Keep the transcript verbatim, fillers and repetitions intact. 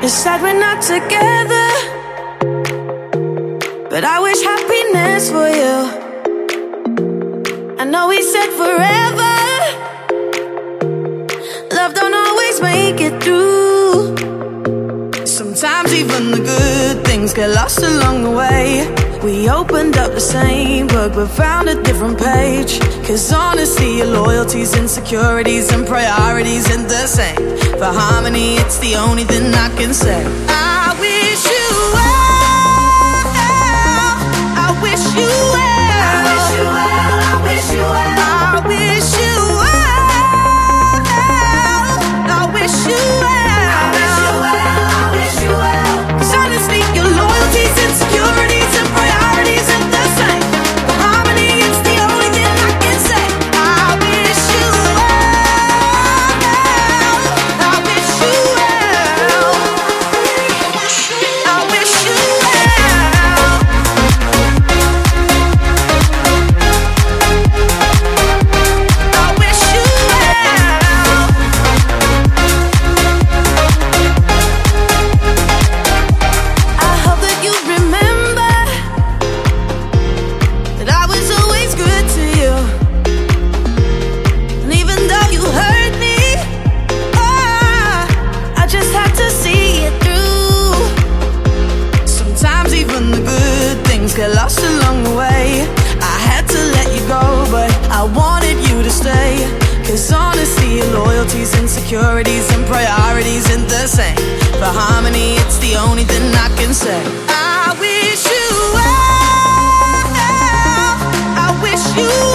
It's sad we're not together, but I wish happiness for you. I know we said forever, love don't always make it through. Sometimes even the good things get lost along the way. We opened up the same book but found a different page. Cause honestly, your loyalties, insecurities and priorities ain't the same. For harmony, it's the only thing I can say. I wish you well, I wish you well, I wish you well, I wish you well, I wish you well, I wish you well, I wish you well, I wish you well. Cause honestly, your loyalties, insecurities and priorities ain't the same. For harmony, it's the only thing I can say. I wish you well, I wish you well, I wish you well. I wish you well. I hope that you remember that I was always good to you. And even though you hurt me, oh, I just had to see it through. Sometimes even the good things get lost along the way. I had to let you go, but I wanted you to stay. Cause honestly, your loyalties, insecurities and priorities ain't the same. For harmony, it's the only thing I can say. I wish you well, I wish you